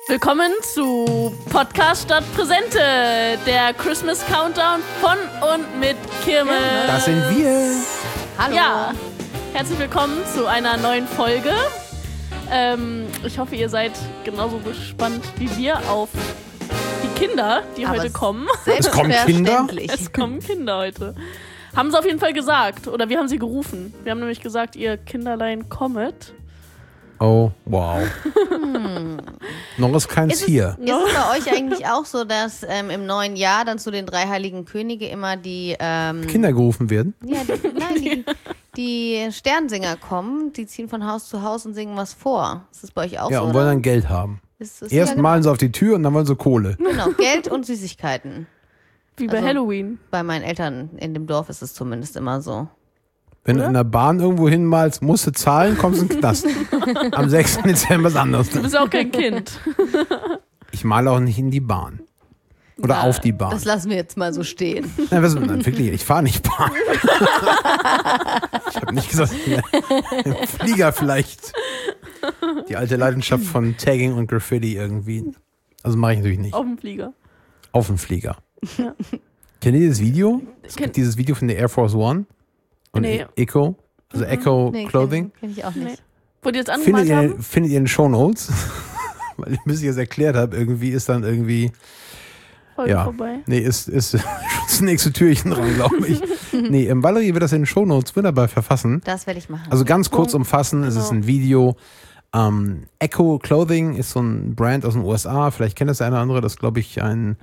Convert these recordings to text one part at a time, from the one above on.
Willkommen zu Podcast statt Präsente, der Christmas Countdown von und mit Kirmes. Das sind wir. Hallo. Ja, herzlich willkommen zu einer neuen Folge. Ich hoffe, ihr seid genauso gespannt wie wir auf die Kinder, die heute kommen. Es kommen Kinder? Es kommen Kinder heute. Haben sie auf jeden Fall gesagt, oder wir haben sie gerufen. Wir haben nämlich gesagt, ihr Kinderlein kommet. Oh, wow. Noch ist keins hier. Ist es bei euch eigentlich auch so, dass im neuen Jahr dann zu den 3 heiligen Könige immer die Kinder gerufen werden? Ja, die Sternsinger kommen, die ziehen von Haus zu Haus und singen was vor. Ist das bei euch auch Ja, so? und wollen dann Geld haben. Ist Erst malen sie auf die Tür und dann wollen sie Kohle. Genau, Geld und Süßigkeiten. Wie bei Halloween. Bei meinen Eltern in dem Dorf ist es zumindest immer so. Wenn du in der Bahn irgendwo hinmalst, musst du zahlen, kommst in den Knast. Am 6. Dezember ist anders. Du bist auch kein Kind. Ich male auch nicht in die Bahn. Oder auf die Bahn. Das lassen wir jetzt mal so stehen. Nein, wirklich, ich fahre nicht Bahn. Ich habe nicht gesagt, im Flieger vielleicht. Die alte Leidenschaft von Tagging und Graffiti irgendwie. Also mache ich natürlich nicht. Auf dem Flieger. Auf dem Flieger. Ja. Kennt ihr dieses Video? Es gibt dieses Video von der Air Force One und Echo, also Echo Clothing. Kenn ich auch nicht. Nee. Wo die jetzt angemalt haben? Findet ihr in den Shownotes? Weil bis ich es erklärt habe, irgendwie ist dann irgendwie Folge vorbei. Nee, ist das nächste Türchen dran, glaube ich. Nee, Valerie wird das in den Shownotes wunderbar verfassen. Das werde ich machen. Also ganz kurz umfassen, es ist ein Video. Echo Clothing ist so ein Brand aus den USA. Vielleicht kennt das der eine oder andere. Das glaube ich ein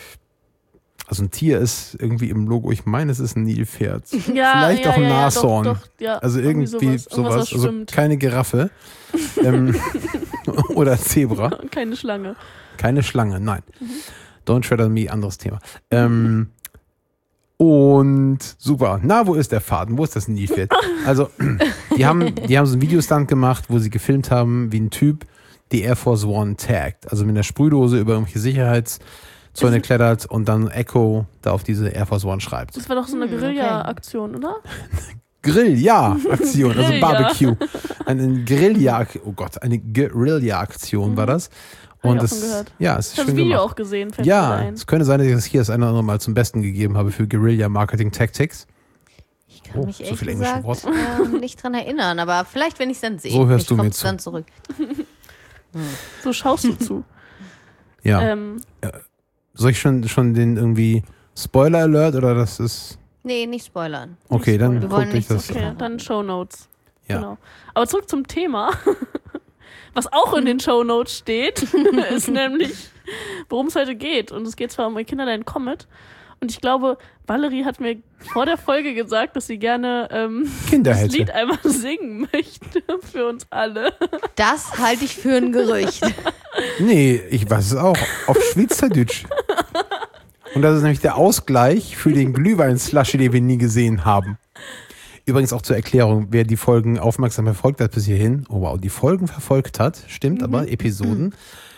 Tier ist irgendwie im Logo. Ich meine, es ist ein Nilpferd. Ja, vielleicht auch ein Nashorn. Doch, also irgendwie sowas. Also keine Giraffe. Oder Zebra. Keine Schlange. Keine Schlange, nein. Don't tread on me, anderes Thema. Und super. Na, wo ist der Faden? Wo ist das Nilpferd? Also, die haben so einen Videostand gemacht, wo sie gefilmt haben, wie ein Typ die Air Force One taggt. Also mit einer Sprühdose über irgendwelche Sicherheitszäune klettert und dann Echo da auf diese Air Force One schreibt. Das war doch so eine Guerilla-Aktion, oder? Guerilla-Aktion, also Barbecue. Eine Guerilla-Aktion war das. Und es ist schön gemacht. Das Video auch gesehen. Ja, es könnte sein, dass ich das hier das eine oder andere Mal zum Besten gegeben habe für Guerilla Marketing Tactics. Ich kann mich ehrlich viel gesagt nicht dran erinnern, aber vielleicht, wenn ich es dann sehe. So hörst du mir zu. Dann zurück. So schaust du zu. Ja. Soll ich schon den irgendwie Spoiler Alert oder das ist... Nee, nicht spoilern. Okay, dann guckt euch das. Okay, dann Shownotes. Ja. Genau. Aber zurück zum Thema. Was auch in den Shownotes steht, ist nämlich, worum es heute geht. Und es geht zwar um ein Kinderlein Comet. Und ich glaube, Valerie hat mir vor der Folge gesagt, dass sie gerne das Lied einmal singen möchte für uns alle. Das halte ich für ein Gerücht. Nee, ich weiß es auch. Auf Schweizerdeutsch. Und das ist nämlich der Ausgleich für den Glühwein-Slushy, den wir nie gesehen haben. Übrigens auch zur Erklärung, wer die Folgen aufmerksam verfolgt hat bis hierhin, die Folgen verfolgt hat, stimmt, aber Episoden,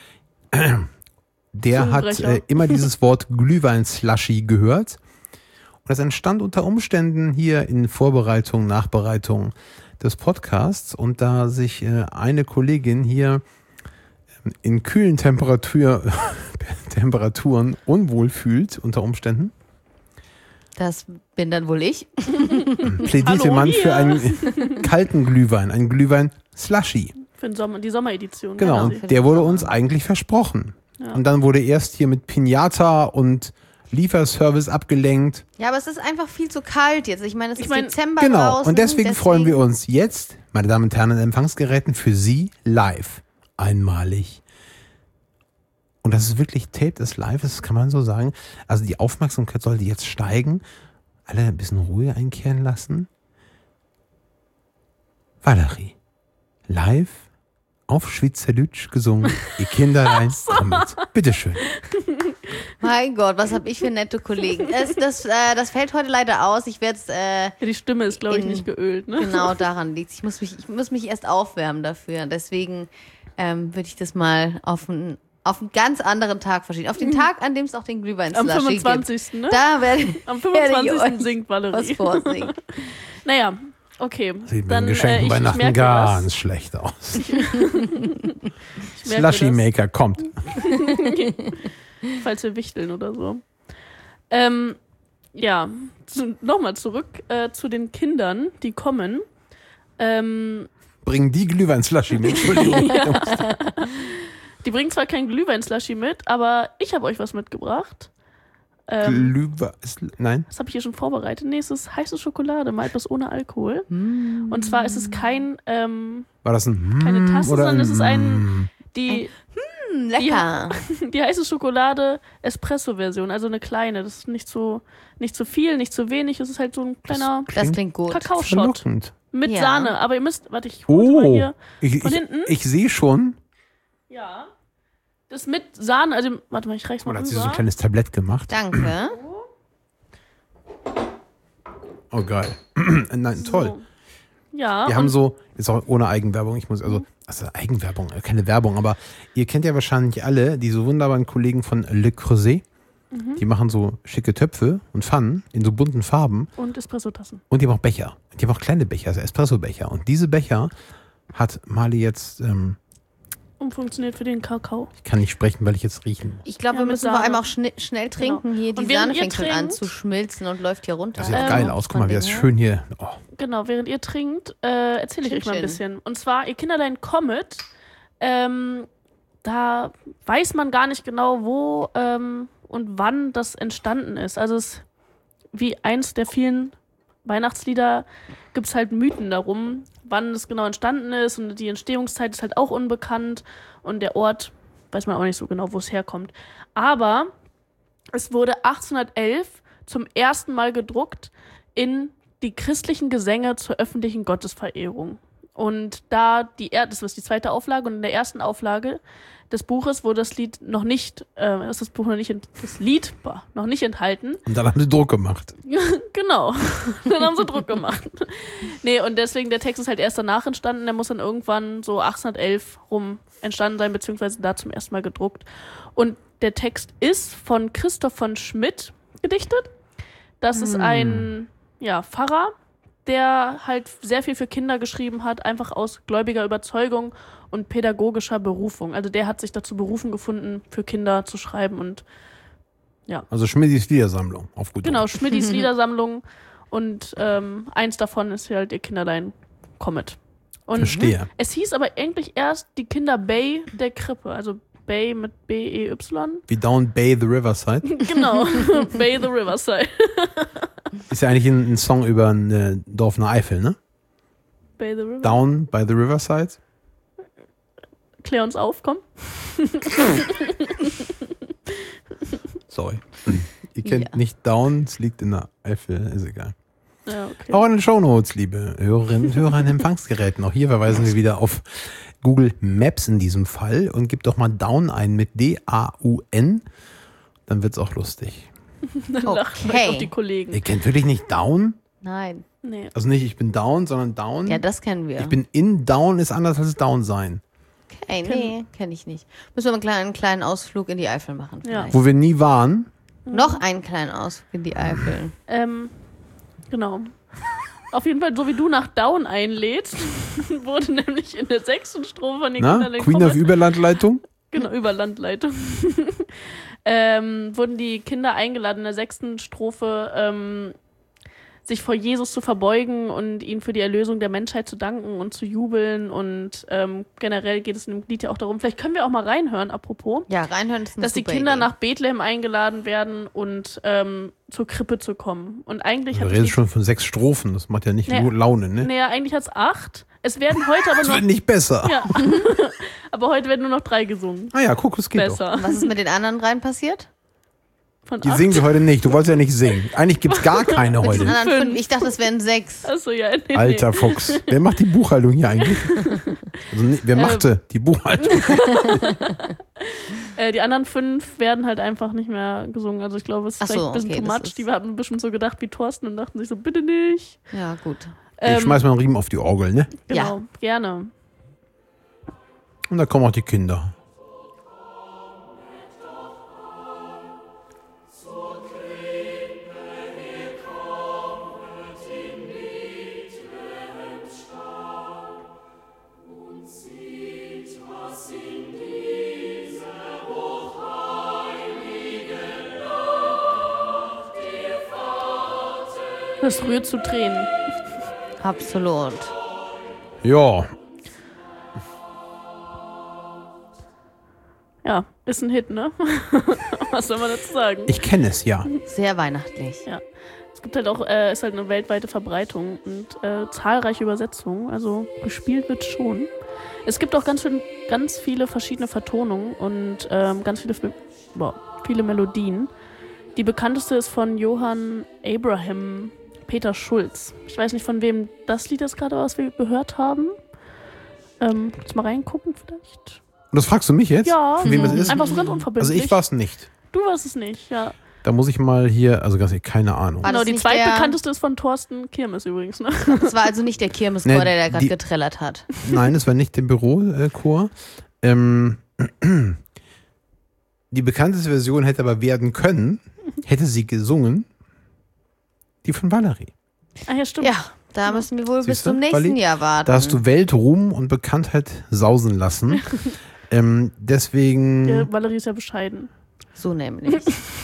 der hat immer dieses Wort Glühwein-Slushy gehört. Und das entstand unter Umständen hier in Vorbereitung, Nachbereitung des Podcasts. Und da sich eine Kollegin hier in kühlen Temperaturen unwohl fühlt, unter Umständen, das bin dann wohl ich. Plädierte man für einen kalten Glühwein, einen Glühwein-Slushy. Für die Sommeredition. Genau, und der wurde uns eigentlich versprochen. Ja. Und dann wurde erst hier mit Pinata und Lieferservice abgelenkt. Ja, aber es ist einfach viel zu kalt jetzt. Ich meine, es ist Dezember genau, draußen. Und deswegen freuen wir uns jetzt, meine Damen und Herren, an Empfangsgeräten für Sie live. Einmalig. Und das ist wirklich Tape des Live, das kann man so sagen. Also die Aufmerksamkeit sollte jetzt steigen. Alle ein bisschen Ruhe einkehren lassen. Valerie, live auf Schweizerdeutsch gesungen. Ihr Kinderlein kommt. Bitteschön. Mein Gott, was habe ich für nette Kollegen. Das fällt heute leider aus. Ich werde die Stimme ist, glaube ich, nicht geölt. Ne? Genau, daran liegt es. Ich muss mich erst aufwärmen dafür. Deswegen würde ich das mal auf einen ganz anderen Tag verschieben. Auf den Tag, an dem es auch den Glühwein-Slushy gibt. Am 25. Ne? Da Am 25. singt Valerie. Was vorsingen. Naja, Okay. Sieht mit dann, den Geschenken ich Weihnachten merke ganz das. schlecht aus. Ich merke Slushy das, Maker kommt. falls wir wichteln oder so. Ja, nochmal zurück zu den Kindern, die kommen. Bringen die Glühwein-Slushy mit. Entschuldigung. Die bringen zwar kein Glühwein-Slushy mit, aber ich habe euch was mitgebracht. Nein? Das habe ich hier schon vorbereitet. Nee, es ist heiße Schokolade, mal etwas ohne Alkohol. Und zwar ist es keine War das ein Tasse, oder sondern es ist die Lecker. die heiße Schokolade Espresso-Version, also eine kleine. Das ist nicht so viel, nicht zu wenig. Es ist halt so ein kleiner Das klingt gut. Kakaoshot verlockend. mit Ja. Sahne. Aber ihr müsst, warte, ich hol's mal hier von hinten. Ich sehe schon. Ja. Das mit Sahne, also warte mal, ich reich's mal Man hat rüber. sich so ein kleines Tablett gemacht. Danke. Oh, geil. Nein, toll. So. Ja. Wir haben so, jetzt auch ohne Eigenwerbung, also Eigenwerbung, keine Werbung, aber ihr kennt ja wahrscheinlich alle diese wunderbaren Kollegen von Le Creuset. Die machen so schicke Töpfe und Pfannen in so bunten Farben. Und Espresso-Tassen. Und die haben auch Becher. Die haben auch kleine Becher, also Espresso-Becher. Und diese Becher hat Mali jetzt, Umfunktioniert für den Kakao. ich kann nicht sprechen, weil ich jetzt riechen. Ich glaube, Ja, wir mit müssen vor Sahne. allem auch schnell trinken. Hier, die Und während Sahne ihr fängt schon an trinkt- zu schmilzen und läuft hier runter. Das sieht geil aus. Guck mal, wie das schön hier. Oh. Genau, während ihr trinkt, erzähle ich Chin euch mal ein Chin. bisschen. Und zwar, ihr Kinderlein Comet, da weiß man gar nicht genau, wo und wann das entstanden ist. Also es wie eins der vielen Weihnachtslieder gibt es halt Mythen darum, wann es genau entstanden ist, und die Entstehungszeit ist halt auch unbekannt und der Ort weiß man auch nicht so genau, wo es herkommt. Aber es wurde 1811 zum ersten Mal gedruckt in die christlichen Gesänge zur öffentlichen Gottesverehrung. Und das ist die zweite Auflage, und in der ersten Auflage des Buches wurde das Lied noch nicht, das Lied war noch nicht enthalten. Und dann haben sie Druck gemacht. Genau. Dann haben sie Druck gemacht. Nee, und deswegen, der Text ist halt erst danach entstanden. Der muss dann irgendwann so 1811 rum entstanden sein, beziehungsweise da zum ersten Mal gedruckt. Und der Text ist von Christoph von Schmidt gedichtet. Das ist ein Pfarrer, der halt sehr viel für Kinder geschrieben hat, einfach aus gläubiger Überzeugung und pädagogischer Berufung. Also der hat sich dazu berufen gefunden, für Kinder zu schreiben, und Also Schmidis Liedersammlung auf gut genau, Deutsch. Schmidis Liedersammlung, und eins davon ist halt ihr Kinderlein Comet. Und Verstehe. es hieß aber eigentlich erst die Kinder Bay der Krippe, also Bay mit B-E-Y. Wie Down Bay the Riverside. Genau, Bay the Riverside. Ist ja eigentlich ein Song über ein Dorf in der Eifel, ne? Bay the Riverside. Down by the Riverside. Klär uns auf, komm. Sorry. Ihr kennt Ja. nicht Down, es liegt in der Eifel, ist egal. Ja, okay. Auch in den Shownotes, liebe Hörerinnen und Hörer an Empfangsgeräten. Auch hier verweisen wir wieder auf Google Maps in diesem Fall und gebt doch mal Down ein mit D-A-U-N. Dann wird's auch lustig. Dann lachen Okay. vielleicht auch die Kollegen. Ihr kennt wirklich nicht Down? Nein. Nee. Also nicht ich bin down, sondern down. Ja, das kennen wir. Ich bin in down ist anders als down sein. Okay, nee, kenne ich nicht. Müssen wir einen kleinen Ausflug in die Eifel machen. Ja. Vielleicht. Wo wir nie waren. Noch einen kleinen Ausflug in die Eifel. Genau. Auf jeden Fall, so wie du nach Down einlädst, wurde nämlich in der 6. Strophe von den Na? Kinderlein Queen of Comet, Überlandleitung? genau, über Landleitung, wurden die Kinder eingeladen, in der 6. Strophe sich vor Jesus zu verbeugen und ihn für die Erlösung der Menschheit zu danken und zu jubeln. Und generell geht es in dem Lied ja auch darum, vielleicht können wir auch mal reinhören, apropos, Ja, reinhören ist eine dass die super Kinder Idee. nach Bethlehem eingeladen werden und zur Krippe zu kommen. Und eigentlich Du hat redest schon von 6 Strophen, das macht ja nicht Nee. nur Laune, ne? naja, eigentlich hat es 8. Es werden heute aber Das noch wird nicht besser. ja. Aber heute werden nur noch 3 gesungen. Ah ja, guck, das geht doch. Besser. Was ist mit den anderen dreien passiert? Von Die 8. singen wir heute nicht. Du wolltest ja nicht singen. Eigentlich gibt's gar keine Mit heute. den anderen 5. 5. Ich dachte, es wären 6. Achso, ja. Nee, Alter Fuchs. Wer macht die Buchhaltung hier eigentlich? Also, wer machte die Buchhaltung? Die anderen 5 werden halt einfach nicht mehr gesungen. Also ich glaube, es ist Ach so, vielleicht ein bisschen okay, too das much. ist- Die haben bestimmt so gedacht wie Thorsten und dachten sich so, bitte nicht. Ja, gut. Ich schmeiß mal einen Riemen auf die Orgel, ne? Genau, gerne. Und da kommen auch die Kinder. Das rührt zu Tränen. Absolut. Ja, Ja, ist ein Hit, ne? Was soll man dazu sagen? ich kenne es, ja. Sehr weihnachtlich. Ja. Es gibt halt auch, ist halt eine weltweite Verbreitung und zahlreiche Übersetzungen. Also gespielt wird schon. Es gibt auch ganz viele verschiedene Vertonungen und ganz viele Melodien. Die bekannteste ist von Johann Abraham Peter Schulz. Ich weiß nicht, von wem das Lied ist gerade, was wir gehört haben. Jetzt mal reingucken vielleicht. Und das fragst du mich jetzt? Ja, Von wem es ist? einfach so ganz unverbindlich. Also ich war es nicht. Du warst es nicht, ja. Da muss ich mal hier, also ganz ehrlich, keine Ahnung. War Genau, das die nicht zweitbekannteste ist von Thorsten Kirmes übrigens, ne? Das war also nicht der Kirmeschor, Ne, der gerade die- getrellert hat. Nein, das war nicht der Bürochor. Die bekannteste Version hätte aber werden können, hätte sie gesungen, die von Valerie. Ah ja, stimmt. Ja, da müssen wir wohl bis Siehst du, zum nächsten Wally? Jahr warten. Da hast du Weltruhm und Bekanntheit sausen lassen. Deswegen, Ja, Valerie ist ja bescheiden. So nämlich.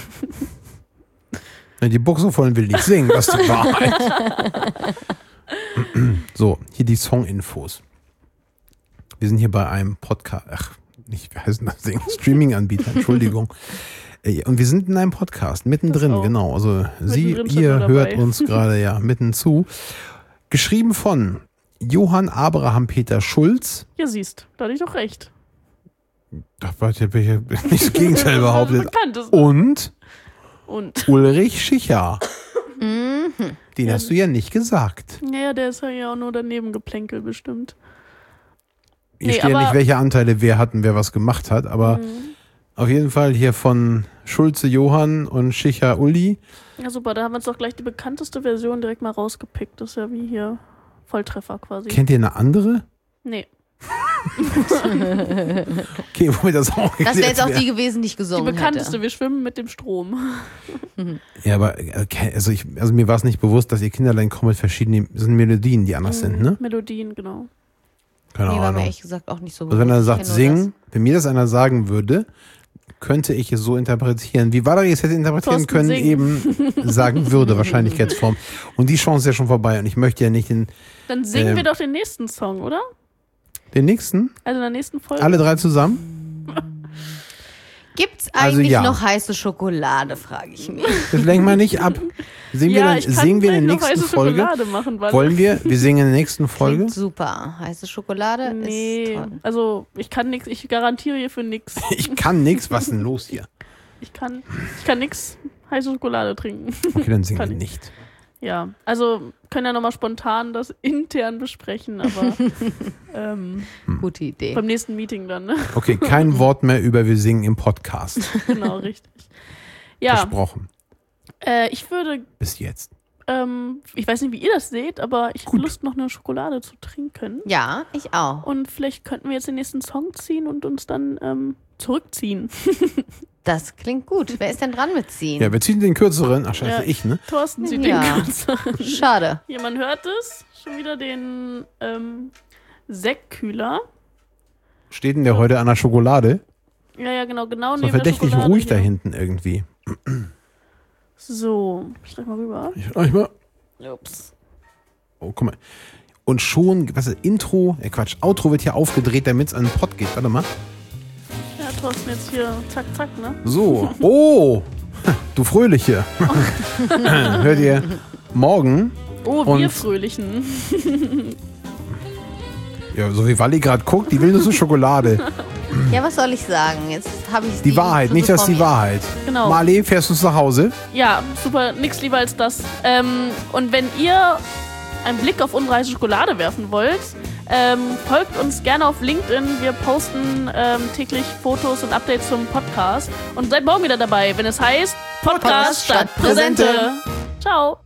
die Buchse will nicht singen, das ist die Wahrheit. So, hier die Song-Infos. Wir sind hier bei einem Podcast, wie heißt das Ding? Streaming-Anbieter, Entschuldigung. Und wir sind in einem Podcast, mittendrin, Das auch. genau. Also Mittendrin schon ihr nur hört dabei. uns gerade ja mitten zu. Geschrieben von Johann Abraham Peter Schulz. Ja, siehst, da hatte ich doch recht. Da war ich nicht das Gegenteil behauptet. Bekannt ist. Und Und. Ulrich Schicher. Den hast du ja nicht gesagt. Naja, der ist ja auch nur daneben geplänkelt bestimmt. Hier Nee, steht ja aber- nicht, welche Anteile wer hat und wer was gemacht hat, aber auf jeden Fall hier von Schulze Johann und Schicher Uli. Ja, super, da haben wir uns doch gleich die bekannteste Version direkt mal rausgepickt. Das ist ja wie hier Volltreffer quasi. Kennt ihr eine andere? Nee. Okay, womit das auch Das wäre jetzt auch erklärt die gewesen, die ich Die gesungen bekannteste, hätte. wir schwimmen mit dem Strom. Ja, aber also mir war es nicht bewusst, dass ihr Kinderlein kommen mit verschiedenen sind Melodien, die anders sind, ne? Melodien, genau. Keine Nee, war mir Ahnung. ehrlich gesagt auch nicht so Also wenn er bewusst. sagt Ich kenn nur sing, wenn mir das einer sagen würde, könnte ich es so interpretieren, wie Valerie es hätte interpretieren Thorsten können, sing. eben sagen würde, Wahrscheinlichkeitsform. Und die Chance ist ja schon vorbei und ich möchte ja nicht Dann singen wir doch den nächsten Song, oder? den nächsten, Also in der nächsten Folge. alle drei zusammen. Gibt's Also eigentlich ja. noch heiße Schokolade, frage ich mich. Das lenken wir nicht ab. Singen wir, dann, ich kann singen wir in gleich der noch nächsten heiße Folge? Schokolade machen, weil Wollen wir singen in der nächsten Folge? Klingt super. Heiße Schokolade Nee, ist toll. also ich kann nichts, ich garantiere hier für nichts. Ich kann nix, was ist denn los hier? Ich kann nichts heiße Schokolade trinken. Okay, dann singen Kann wir ich. nicht. Ja, also können ja nochmal spontan das intern besprechen, aber Gute Idee. beim nächsten Meeting dann, ne? Okay, kein Wort mehr über wir singen im Podcast. Genau, richtig. Ja, Versprochen. ich würde, Bis jetzt. ich weiß nicht, wie ihr das seht, aber ich habe Lust, noch eine Schokolade zu trinken. Ja, ich auch. Und vielleicht könnten wir jetzt den nächsten Song ziehen und uns dann zurückziehen. Das klingt gut. Wer ist denn dran mit Ziehen? Ja, wir ziehen den kürzeren. Ach, scheiße, Ja. ich, ne? Thorsten zieht Ja. den kürzeren. Schade. Hier, man hört es. Schon wieder den Sektkühler. Steht denn der heute an der Schokolade? Ja, genau So neben der verdächtig Schokolade ruhig da hier. hinten irgendwie. So, schlag mal rüber. Ich mal. Ups. Oh, guck mal. Und schon, was ist Intro? Quatsch, Outro wird hier aufgedreht, damit es an den Pod geht. Warte mal. Ja, Thorsten, jetzt hier zack, zack, ne? So. Oh, du Fröhliche. Hört ihr morgen? Oh, wir Und- Fröhlichen. Ja, so wie Walli gerade guckt, die will nur so Schokolade. Ja, was soll ich sagen? Jetzt habe ich Die Wahrheit, nicht das die Wahrheit. Genau. Marley, fährst du nach Hause? Ja, super, nix lieber als das. Und wenn ihr einen Blick auf unsere heiße Schokolade werfen wollt, folgt uns gerne auf LinkedIn. Wir posten täglich Fotos und Updates zum Podcast. Und seid morgen wieder dabei, wenn es heißt Podcast statt Präsente. Ciao.